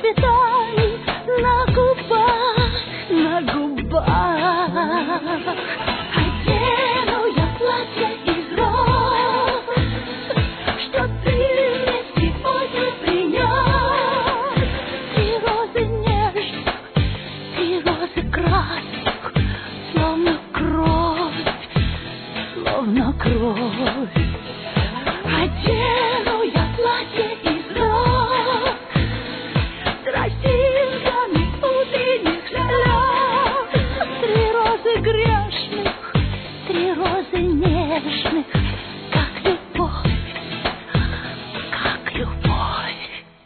цветами на губах, на губах. Одену я платье из роз, что ты мне сегодня принес. Три розы нежных, три розы красных, словно кровь, словно кровь. Одену я платье из роз с росинками утренних слез. Три розы грешных, три розы нежных, как любовь, как любовь.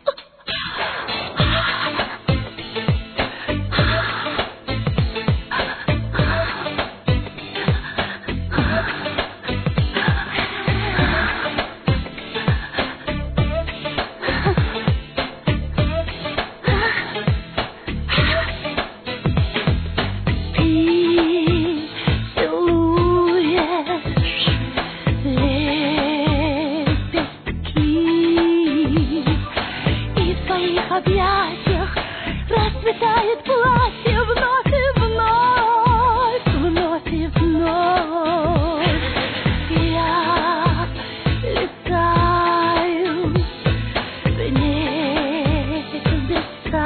В объятиях расцветает платье вновь и вновь, вновь и вновь. Я летаю в небеса.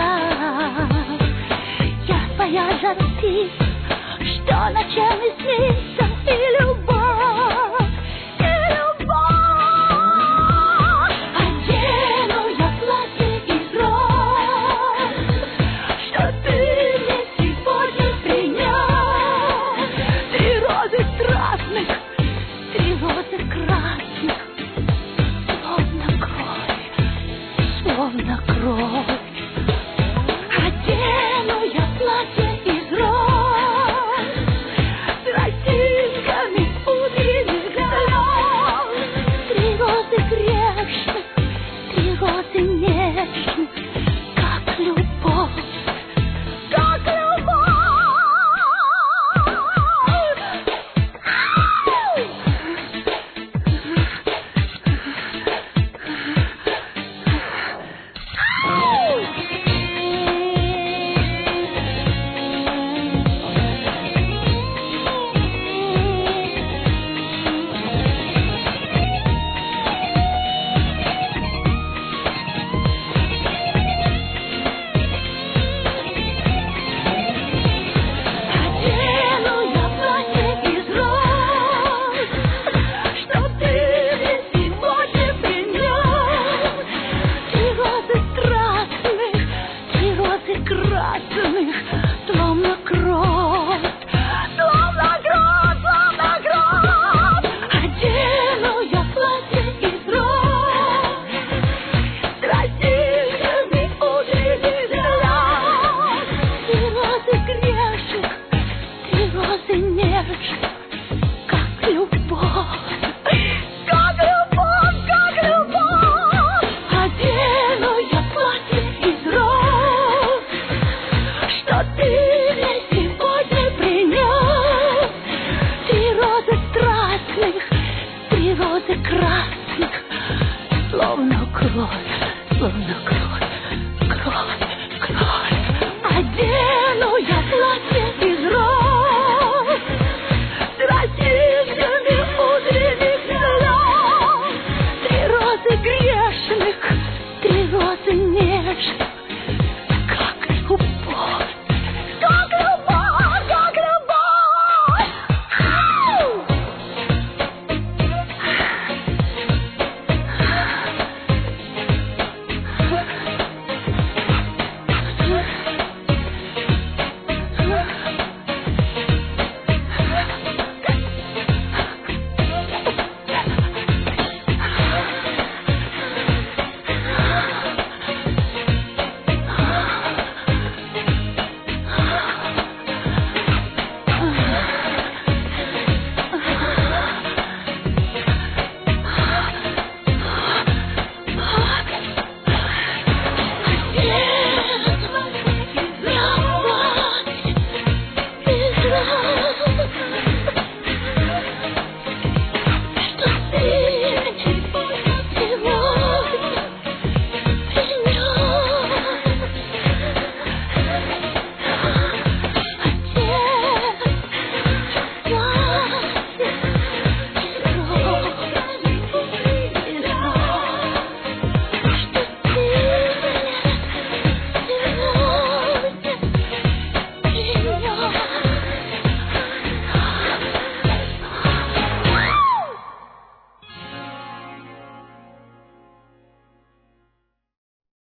Я твоя жар птица, что ночами снится, и любовь. Словно кровь. Одену я платье из роз с росинками утренних слез. Три розы грешных, три розы нежных, как любовь, как любовь. Красных, словно кровь, словно кровь, словно кровь. Одену я платье из роз с росинками утренних слез. Три розы грешных, три розы нежных, как любовь. Как любовь, как любовь. Одену я платье из роз, что ты мне сегодня принес. Три розы страстных, три розы красных, словно кровь.